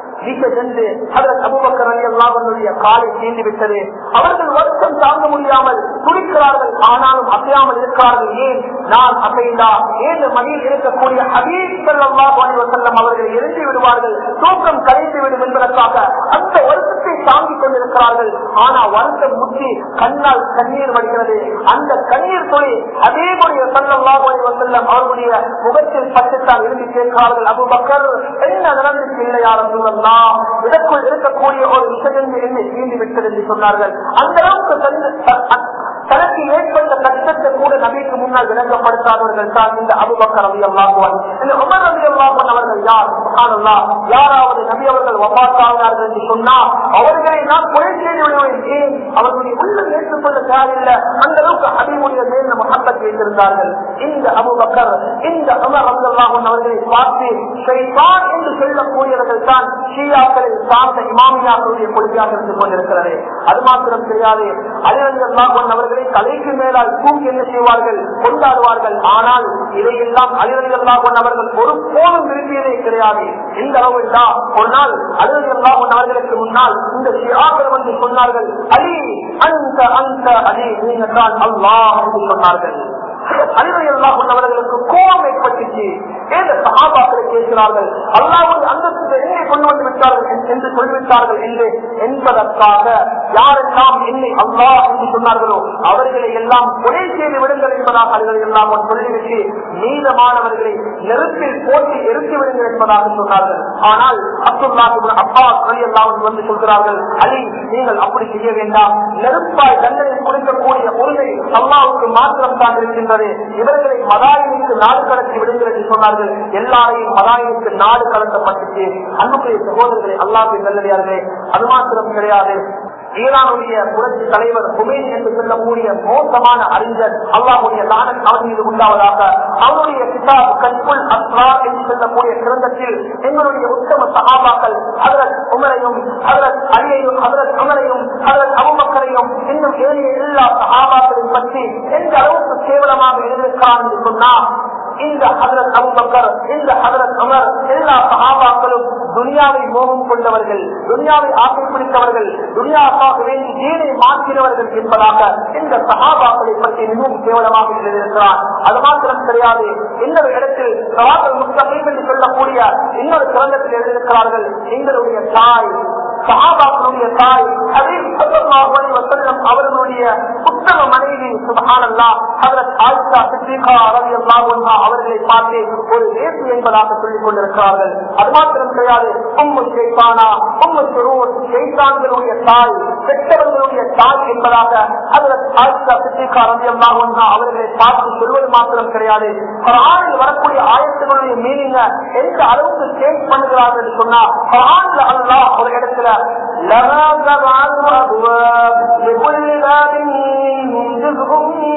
சென்று அபூபக்கர் ரலியல்லாஹு அன்ஹுடைய காலை தீண்டி விட்டது. அவர்கள் வருத்தம் தாங்க முடியாமல் துடிக்கிறார்கள். ஆனாலும் அசையாமல் இருக்கிறார்கள். ஏன் நான் அசைந்தா ஏன் மடியில் இருக்கக்கூடிய ஹபீப் ஸல்லல்லாஹு அலைஹி வஸல்லம் அவர்கள் எழுந்து விடுவார்கள், தூக்கம் கலைந்து விடும் என்பதற்காக அந்த வருத்தத்தை தாங்கிக் கொண்டிருக்கிறார்கள். ஆனா வருத்தம் முற்றி கண்ணால் கண்ணீர் வடிகிறது. அந்த கண்ணீர் துளி ஹபீபுடைய ஸல்லல்லாஹு அலைஹி வஸல்லம் அவர்களுடைய முகத்தில் பட்டுத்தான் எழுதி கேட்கிறார்கள், அபூபக்கர் என்ன நடந்துச்சு? இல்லை யா ரசூலல்லாஹ், இதற்குள் இருக்கக்கூடிய ஒரு விஷயம் என்னை தீண்டி விட்டது என்று சொன்னார்கள். அந்த அளவுக்கு தனக்கு ஏற்பட்ட கஷ்டத்தை கூட நபிக்கு முன்னால் விளங்கப்படுத்தாதவர்கள் தான் இந்த அபூபக்கர் ரலியல்லாஹு அன்ஹு. இந்த உமர் ரலியல்லாஹு அன்ஹு அவர்கள் யார்? சுப்ஹானல்லாஹ். யாராவது நபி அவர்கள் வஃபாத்தானார்கள் என்று சொன்னால் அவர்களை நான் கொலை செய்து விடுவேன். ஏன்? அவர்களுடைய உள்ளம் ஏற்றுக்கொள்ள தேவையில்லை. அந்த அளவுக்கு ஹபீபுடைய மேல் முஹப்பத் வைத்திருந்தார்கள். இந்த அபூபக்கர் இந்த உமர் ரலியல்லாஹு அன்ஹு அவர்களை பார்த்து ஷைத்தான் என்று சொல்லக்கூடியவர்கள் தான் ஷியாக்களை சார்ந்த இமாமியாக்களுடைய கொள்கையாக இருந்து கொண்டிருக்கிறது. அது மாத்திரம் தெரியாது, அலி ரலியல்லாஹு அன்ஹு அவர்களை தலைக்கு மேலால் தூக்கி என்ன செய்வார்கள்? கொண்டாடுவார்கள். ஆனால் இதையெல்லாம் அலி ரலியல்லாஹு அன்ஹு அவர்கள் ஒரு போதும் விரும்பியதே கிடையாது. இந்த அளவில் தான் ஒரு நாள் அலி ரலியல்லாஹு அன்ஹு அவர்களுக்கு முன்னால் இந்த ஷியாக்கள் வந்து சொன்னார்கள், அலி அந்த அந்த அலி நீங்க தான் அல்லாஹ் என்று சொன்னார்கள். அலி ரலியல்லாஹு அன்ஹு அவர்களுக்கு கோபம் ஏற்பட்டுச்சு. ஏன் சஹாபாக்களை கேட்கிறார்கள், அல்லாஹ்வுடைய அந்தஸ்தை என்னை கொண்டு வந்து விட்டார்கள் என்று சொல்லிவிட்டார்கள் என்று என்பதற்காக யாரெல்லாம் என்னை அல்லாஹ் என்று சொன்னார்களோ அவர்களை எல்லாம் கொலை செய்து விடுங்கள் என்பதாக அலி ரலியல்லாஹு அன்ஹு சொல்லிவிட்டு மீதமானவர்களை நெருப்பில் போட்டு எரித்து விடுங்கள் என்பதாக சொன்னார்கள். ஆனால் அப்துல்லாஹ் இப்னு அப்பாஸ் ரலியல்லாஹு அன்ஹு வந்து சொல்கிறார்கள், அலி நீங்கள் அப்படி செய்ய வேண்டாம், நெருப்பாய் தண்டனை கொடுக்கக்கூடிய உரிமை அல்லாஹ்வுக்கு மாத்திரம் தான் இருக்கின்றது. இவர்களை மதாயினுக்கு நாடு கடத்தி விடுங்கள் என்று சொன்னார்கள். எல்லாரையும் மதாயினுக்கு நாடு கடத்தப்பட்டுச்சு. அன்புக்குரிய சகோதரர்களை, அல்லாஹ்வின் நல்லடியார்களே, அது மாத்திரம் கிடையாது, ஈரானுடைய புரட்சி தலைவர் ஹுமைனி என்று சொல்லக்கூடிய மோசமான அறிஞர், அல்லாஹ்வுடைய லானத் அவர் மீது உண்டாவதாக, அவருடைய கிதாப் கஷ்புல் அஸ்ரார் என்று சொல்லக்கூடிய கிரந்தத்தில் எங்களுடைய உத்தம சஹாபாக்கள் ஹஜ்ரத் உமரையும் ஹஜ்ரத் அலியையும் ஹஜ்ரத் உமரையும் ஹஜ்ரத் அபூபக்கரையும் இன்னும் ஏனைய எல்லா சஹாபாக்களையும் பற்றி எந்த அளவுக்கு கேவலமாக எழுதியிருக்கிறார் என்று சொன்னால், இந்த ஹஜ்ரத் அபூபக்கர் இந்த ஹஜ்ரத் உமர் எல்லா சஹாபாக்களும் துனியாவை மோகம் கொண்டவர்கள், துனியாவை ஆசை பிடித்தவர்கள், துனியாவுக்காக வேண்டி தீனை மாற்றினவர்கள் என்பதாக இந்த சஹாபாக்களை பற்றி மிகவும் கேவலமாக எழுதியிருக்கிறார். அது மாத்திரம் கிடையாது, இன்னொரு இடத்தில் சவாக்கள் முஸ்தகீம் என்று சொல்லக்கூடிய இன்னொரு கிரந்தத்தில் எழுதியிருக்கிறார்கள், எங்களுடைய தாய் சஹாபாக்களுடைய தாய் ஹபீப் ஸல்லல்லாஹு அலைஹி வஸல்லம் அவர்களுடைய உத்தம மனைவி சுப்ஹானல்லாஹ் ஹஜ்ரத் ஆயிஷா சித்திகா ரலியல்லாஹு அன்ஹா அவர்களை பார்த்து ஒரு வேசி என்பதாக சொல்லிக் கொண்டிருக்கிறார்கள். அது மாத்திரம் கிடையாது, உம்மு ஷைத்தானா உம்மு ஷுரூர் ஷைத்தான்களுடைய தாய், கெட்டவர்களுடைய தாய் என்பதாக ஹஜ்ரத் ஆயிஷா சித்திகா ரலியல்லாஹு அன்ஹா அவர்களை பார்த்து சொல்வது மாத்திரம் கிடையாது, குர்ஆனில் வரக்கூடிய ஆயத்துகளுடைய மீனிங்க எந்த அளவுக்கு சேஞ்ச் பண்ணுகிறார்கள் என்று சொன்னா, குர்ஆன்ல அல்லாஹ் ஒரு இடத்துல لها سبعة أبواب لكل باب منهم جزء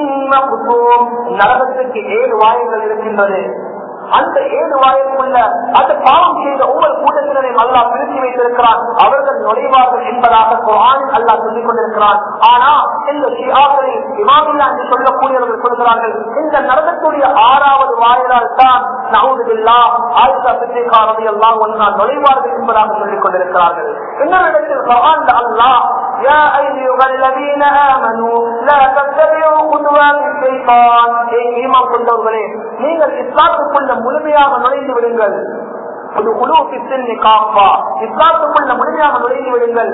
مقسوم நரகத்துக்கு ஏழு வாயில்கள் இருக்கின்றது. அந்த ஏழு வாயிலுக்குள்ள அந்த பாவம் செய்த ஒவ்வொரு கூட்டத்தினரையும் அல்லாஹ் பிரித்து வைத்திருக்கிறான், அவர்கள் நுழைவார்கள் என்பதாக குர்ஆனில் அல்லாஹ் சொல்லிக் கொண்டிருக்கிறான். ஆனா இந்த ஷிஆக்களில் இமாமில்லா என்று சொல்லக்கூடியவர்கள் சொல்கிறார்கள், இந்த நரகத்துடைய ஆறாவது வாயிலால் தான் நஊது பில்லாஹ் ஆயிஷா சித்திகா ரலியல்லாஹு அன்ஹா நுழைவார்கள் என்பதாக சொல்லிக் கொண்டிருக்கிறார்கள். இன்னொரு இடத்தில் குர்ஆன்ல அல்லாஹ் யா அய்யுஹல்லதீன ஆமனூ லா தத்தபிஉ குதுவாத்தி ஷைத்தான். ஈமான் கொண்டவர்களே, நீங்கள் இஸ்லாத்துக்குள்ள முழுமையாக நுழைந்து விடுங்கள். இஸ்லாத்துக்குள்ள முழுமையாக நுழைந்து விடுங்கள்.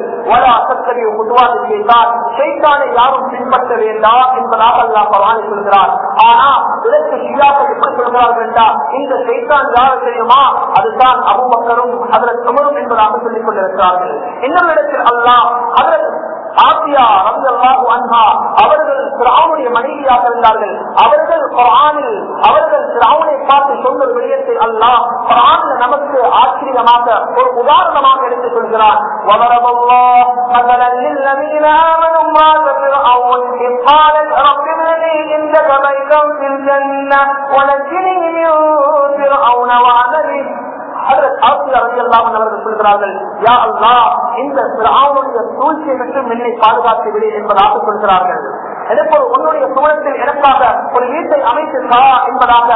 யாரும் பின்பற்ற வேண்டாம் என்பதாக அல்லாஹ் குர்ஆனில் சொல்கிறார். ஆனா இதற்கு ஷியாக்கள் எப்படி சொல்கிறார்கள் என்றால், இந்த ஷைத்தான் யார் தெரியுமா? அதுதான் அபூபக்கரும் ஹஜ்ரத் உமரும் என்பதாக சொல்லிக் கொண்டிருக்கிறார்கள். இன்னொரு இடத்தில் அல்லாஹ் ஹஜ்ரத் ஆசியா ரலியல்லாஹு அன்ஹா அவர்கள் ஃபிரௌனுடைய மனைவியாக இருந்தார்கள். அவர்கள் குர்ஆனில் அவர்கள் ஃபிரௌனை பார்த்து சொன்ன விடயத்தை அல்லாஹ் குர்ஆனில் நமக்கு ஆச்சரியமாக ஒரு உதாரணமாக எடுத்து சொல்கிறார். வலரபல்லாஹு மஸலன் லில்லதீன ஆமனூ இம்ராஅத ஃபிர்அவுன் இஸ் قالت رب ابن لي عندك بيتا في الجنة ونجني من فرعون وعمله. அவர்கள் சொல்கிறார்கள், யா அல்லாஹ், இந்த ஃபிரௌனுடைய சூழ்ச்சியை விட்டு என்னை பாதுகாத்து விடு என்பதாக சொல்கிறார்கள். அதேபோல் உன்னுடைய சூழத்தில் எனக்காக ஒரு வீட்டை அமைத்துக்கா என்பதாக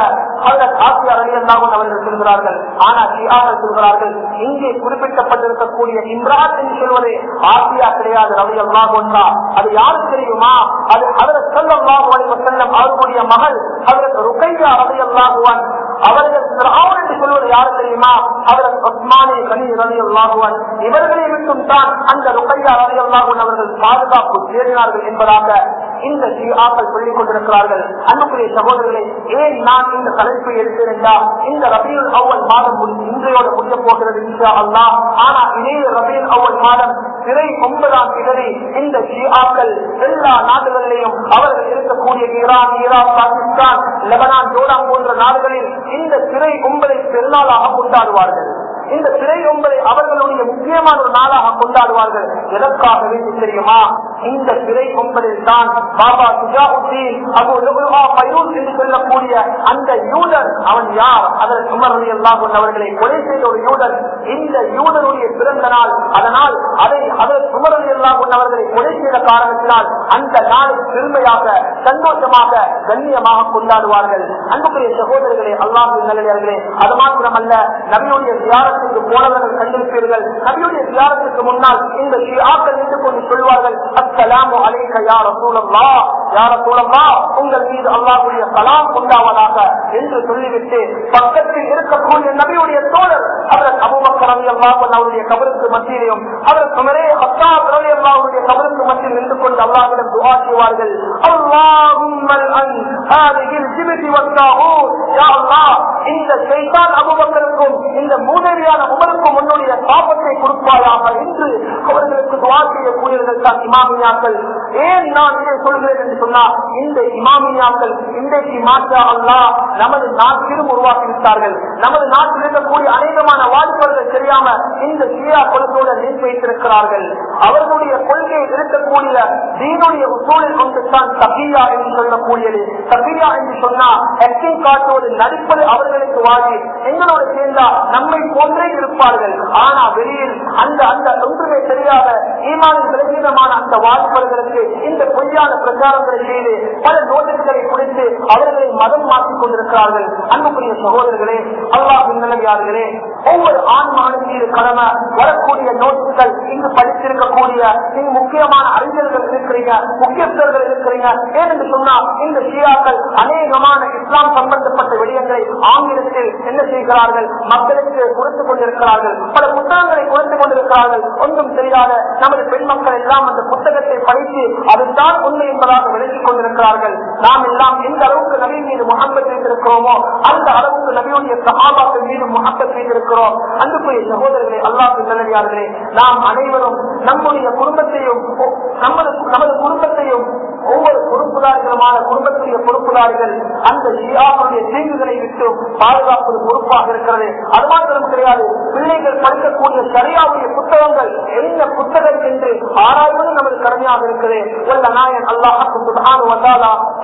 அவர்கள் சொல்கிறார்கள். ஆனா ஷியாக்கள் சொல்கிறார்கள், இங்கே குறிப்பிட்டப்பட்டிருக்கக்கூடிய இம்ராத் என்று சொல்வது ஆசியா கிடையாது, ரலியல்லாஹு அன்ஹா. அது யாரு தெரியுமா? அது ஹஜ்ரத் ஸல்லல்லாஹு அலைஹி வஸல்லம் அவர்களுடைய மகள் ஹஜ்ரத் ருக்கையா ரலியல்லாஹு அன்ஹா. அவர்கள் ஃபிரௌன் என்று சொல்வது யாரு தெரியுமா? ஹஜ்ரத் உஸ்மான் கனி ரலியல்லாஹு அன்ஹு. இவர்களை விட்டும் தான் அந்த ருக்கையா ரலியல்லாஹு அன்ஹா அவர்கள் பாதுகாப்பு தேடினார்கள் என்பதாக இந்த ஷியாக்கள் சொல்லிக் கொண்டிருக்கிறார்கள். அன்புக்குரிய சகோதரர்களை, ஏன் நான் இந்த தலைப்பை எடுத்திருந்தால், இந்த ரபியுல் அவ்வல் மாதம் இன்றையோடு முடிய போகிறது இன்ஷா அல்லாஹ். ஆனா இதே ரபியுல் அவ்வல் மாதம் சிறை ஒன்பதாம் திகதி இந்த ஷியாக்கள் எல்லா நாடுகளிலேயும் அவர்கள் இருக்கக்கூடிய Iran, Iraq, Pakistan, Lebanon, Jordan போன்ற நாடுகளில் இந்த சிறை ஒன்பதை பெருநாளாக கொண்டாடுவார்கள். இந்த சிறை ஒன்பதை அவர்களுடைய முக்கியமான ஒரு நாளாக கொண்டாடுவார்கள். எதற்காக வேண்டும் தெரியுமா? இந்த சிறை ஒன்பதில் தான் பாபா சுஜாவுத்தீன் அபு லுஅ்லுஆ ஃபைரூஸ் என்று சொல்லக்கூடிய அந்த யூதன், அவன் யார்? அதற்கு உமர் ரலியல்லாஹு அன்ஹு அவர்களை கொலை செய்த ஒரு யூதன். இந்த யூதனுடைய பிறந்த நாள். அதனால் அதை அதற்கு உமர் ரலியல்லாஹு அன்ஹு அவர்களை கொலை செய்த காரணத்தினால் அந்த நாளை பெருமையாக, சந்தோஷமாக, கண்ணியமாக கொண்டாடுவார்கள். அன்புக்குரிய சகோதரர்களே, அல்லாஹ்வின் நல்லடியார்களே, அது மாத்திரமல்ல, நபியுடைய ஜியாரத்துக்கு போனவர்கள் கண்டிருப்பீர்கள். நபியுடைய ஜியாரத்துக்கு முன்னால் இந்த ஷியாக்கள் நின்று கொண்டு சொல்வார்கள், அஸ்ஸலாமு அலைக்க யா ரசூலல்லாஹ், யா ரசூலல்லாஹ், உங்கள் மீது அல்லாஹ்வுடைய ஸலாம் உண்டாவதாக என்று சொல்லிவிட்டு பக்கத்தில் இருக்கக்கூடிய நபியுடைய தோழர் ஹஜ்ரத் அபூபக்கர் ரலியல்லாஹு அன்ஹு அவருடைய கபருக்கு மத்தியிலும் ஹஜ்ரத் உமரே ஹத்தாப் ரலியல்லாஹு அன்ஹு கபருக்கு மத்தியில் நின்று கொண்டு அல்லாஹ்விடம் துஆ செய்வார்கள். அல்லாஹும்மல் அன் ஹாதிஹில் ஜிப்தி வத்தாஹூத், யா அல்லாஹ், இந்த ஷைத்தான் அபூபக்கருக்கும் இந்த மூதேவியான உமருக்கும் உன்னுடைய சாபத்தை கொடுப்பாயாக என்று அவர்களுக்கு துஆ செய்யக்கூடியவர்கள் தான் இமாமியாக்கள். ஏன் நான் இதை சொல்கிறேன் என்று சொன்னால், இந்த இமாமியாக்கள் இன்றைக்கு மாஷா அல்லாஹ் நமது நாட்டிலும் உருவாக்கிவிட்டார்கள். நமது நாட்டில் இருக்கக்கூடிய அநேகமான வாலிபர்கள் தெரியாம இந்த ஷியா கொள்கையோடு நீர் வைத்திருக்கிறார்கள். அவர்களுடைய கொள்கையில் இருக்கக்கூடிய தீனுடைய உசூலில் ஒன்றுதான் தபியா என்று சொல்லக்கூடியது. தபியா என்று சொன்னா ஆக்டிங் காட்டுவது, நடிப்பது அவர்களுக்கு வாங்கி எங்களோடு சேர்ந்தா நம்மை போன்றே இருப்பார்கள். ஆனா வெளியில் அந்த அந்த ஒன்றுமே தெரியாத ஈமானின் விலகீனமான அந்த வாலிபர்களுக்கு இந்த பொய்யான பிரச்சாரங்களை செய்து பல நோட்டீஸ்களை கொடுத்து அவர்களை மதம் மாற்றிக் கொண்டிருக்கிறார்கள். அன்புக்குரிய சகோதரர்களே, அல்லாஹ்வின் நல்லடியார்களே, ஒவ்வொரு ஆண் மகனுக்கு இது கடமை. வரக்கூடிய நோட்டீஸ்கள் இங்கு படித்திருக்கக்கூடிய நீங்க முக்கியமான அறிஞர்கள் இருக்கிறீங்க, முக்கியஸ்தர்கள் இருக்கிறீங்க. ஏனென்று சொன்னா இந்த ஷியாக்கள் அநேகமான இஸ்லாம் சம்பந்தப்பட்ட விடயங்களை ஆங்கிலத்தில் என்ன செய்கிறார்கள், மக்களுக்கு கொடுத்துக் கொண்டிருக்கிறார்கள். பல புத்தகங்களை கொடுத்துக் கொண்டிருக்கிறார்கள். ஒன்றும் தெரியாத நமது பெண் மக்கள் எல்லாம் அந்த புத்தகத்தை படித்து அதுதான் உண்மை என்பதாக விளக்கிக் கொண்டிருக்கிறார்கள். நாம் எல்லாம் எந்த அளவுக்கு நபி மீது முஹப்பத் வைத்திருக்கிறோமோ அந்த அளவுக்கு நபியுடைய சஹாபாக்கள் மீது முஹப்பத் வைத்திருக்கிறோம். அன்புக்குரிய சகோதரர்களே, அல்லாஹ்வின் நல்லடியார்களே, நாம் அனைவரும் நம்முடைய குடும்பத்தையும் நமது நமது குடும்பத்தையும் ஒவ்வொரு பொறுப்புதாரிகளுமான குடும்பத்துடைய பொறுப்புதாரிகள் அந்த ஷியாக்களுடைய தீங்குகளை விட்டு பாதுகாப்பது பொறுப்பாக இருக்கிறது. அது மாத்திரம் கிடையாது, பிள்ளைகள் படிக்கக்கூடிய ஷரியாவுடைய புத்தகங்கள் என்ன புத்தகம் என்று ஆராய்வது நமது கடமையாக இருக்கிறது. வல்ல நாயன் அல்லாஹ் சுப்ஹானஹு வ தஆலா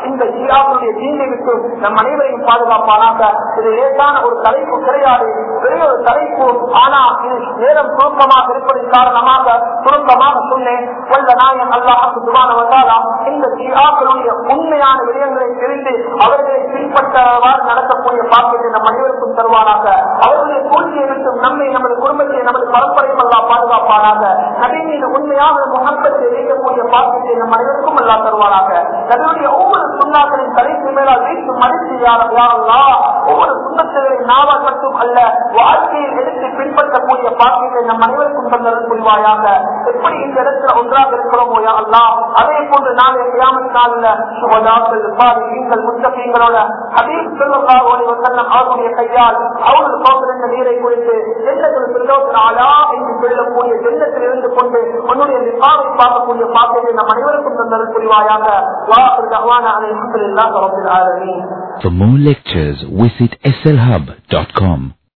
இந்த ஷியாக்களுடைய தீங்கை விட்டு நம் அனைவரையும் பாதுகாப்பானாக. இது லேசான ஒரு தலைப்பு கிடையாது, பெரிய ஒரு தலைப்பு. ஆனா இது நேரம் சுருக்கமாக இருப்பதன் காரணமாக சுருக்கமாக சொன்னேன். வல்ல நாயன் அல்லாஹ் சுப்ஹானஹு வ தஆலா இந்த ஷியாக்களுடைய உண்மையான விடயங்களை தெரிந்து அவர்களை பின்பற்றவாறு நடத்தக்கூடிய பாக்கியத்தை நம் அனைவருக்கும் தருவானாக. அவர்களுடைய சூழ்ச்சியை விட்டு நம்மை, நமது குடும்பத்தை, நமது பரம்பரையும் அல்லாஹ் பாதுகாப்பானாக. நபி மீது உண்மையாக முகப்பத்தை வைக்கக்கூடிய பாக்கியத்தை நம் அனைவருக்கும் அல்லாஹ் தருவானாக. நபியுடைய ஒவ்வொரு சுண்ணாக்களின் தலைக்கு மேலால் வைத்து மதித்து யாரெல்லாம் ஒவ்வொரு சுண்ணத்துகளை நாவால் மட்டும் அல்ல வாழ்க்கையில் எடுத்து பின்பற்றக்கூடிய பாக்கியத்தை நம் அனைவருக்கும் தந்தல் புரிவாயாக. எப்படி இந்த இடத்துல ஒன்றாக இருக்கிறோமோ யா அல்லாஹ், அதே போன்று நாளை கியாமத் நாளில் சுஹதாக்கள், சாலிஹீன்கள், முத்தகீன்களோட ஹபீப் ஸல்லல்லாஹு அலைஹி வஸல்லம் அவருடைய கையால் அவர்கள் சோதனை நீரை குறித்து ஜன்னத்துல் ஃபிர்தௌஸ் ஆலா என்று சொல்லக்கூடிய ஜன்னத்தில் இருந்து கொண்டு உன்னுடைய லிகாவை பார்க்கக்கூடிய பாக்கியத்தை நம் அனைவருக்கும் தந்தல் புரிவாயாக. வாஹிரு தஅவானா அல்ஹம்துலில்லாஹி ரப்பில் ஆலமீன். For more lectures, visit S L hub dot com.